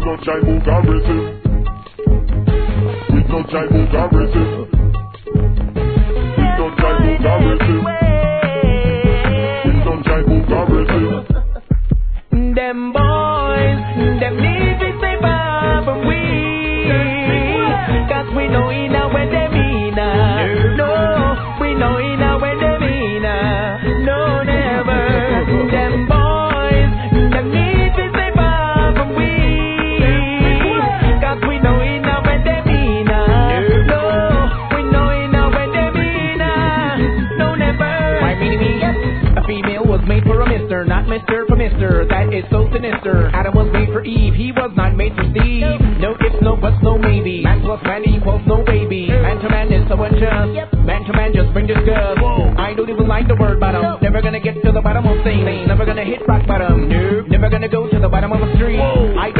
no jive vulgarism. With no jive vulgarism. With no jive vulgarism. With no jive vulgarism. Them boys, them need to stay far from we. Cause we know enough where they mean. No, we know enough where they mean. No, never. Them boys, them need to stay far from we. Cause we know enough where they mean. No, we know enough where they mean. No, never. Why me? A female was made for a mister, not Mr. for Mr. That is so sinister. Adam was made for Eve, he was not made for Steve. No ifs, no buts, no maybe. Man plus man equals no baby. Man to man is so unjust. Man to man just bring disgust. I don't even like the word bottom. Never gonna get to the bottom of things. Never gonna hit rock bottom. Nope. Never gonna go to the bottom of a street. I